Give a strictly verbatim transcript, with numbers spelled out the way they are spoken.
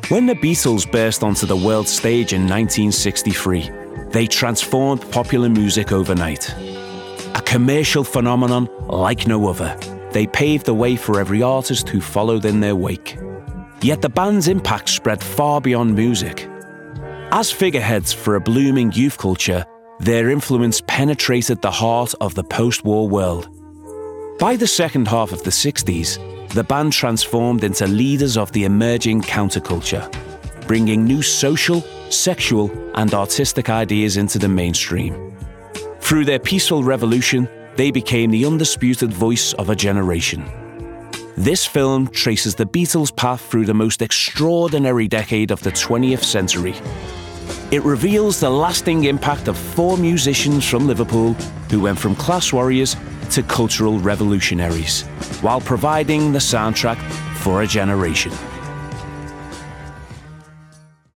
When the Beatles burst onto the world stage in nineteen sixty-three, they transformed popular music overnight. A commercial phenomenon like no other, they paved the way for every artist who followed in their wake. Yet the band's impact spread far beyond music. As figureheads for a blooming youth culture, their influence penetrated the heart of the post-war world. By the second half of the sixties, the band transformed into leaders of the emerging counterculture, bringing new social, sexual, and artistic ideas into the mainstream. Through their peaceful revolution, they became the undisputed voice of a generation. This film traces the Beatles' path through the most extraordinary decade of the twentieth century. It reveals the lasting impact of four musicians from Liverpool who went from class warriors to cultural revolutionaries, while providing the soundtrack for a generation.